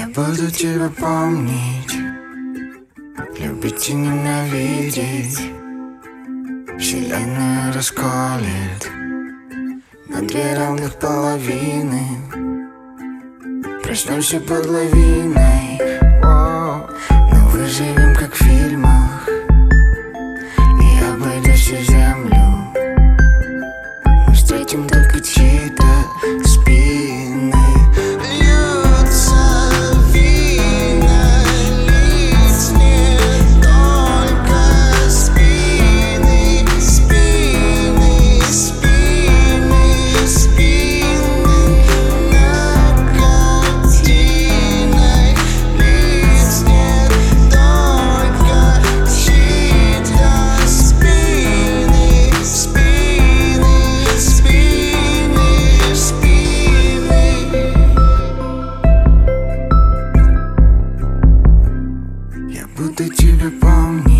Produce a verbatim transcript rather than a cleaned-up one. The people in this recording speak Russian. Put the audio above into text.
Я буду тебя помнить, любить и ненавидеть. Вселенная расколет на две равных половины. Проснемся под лавиной, о, но выживем как в фильмах. И обойдя всю землю, мы встретим только чьи-то спины. Льются вина, лизнет только спины, спины, спины, спины. Над картиной лизнет только чьи-то спины, спины, спины, спины. Я буду тебя помнить.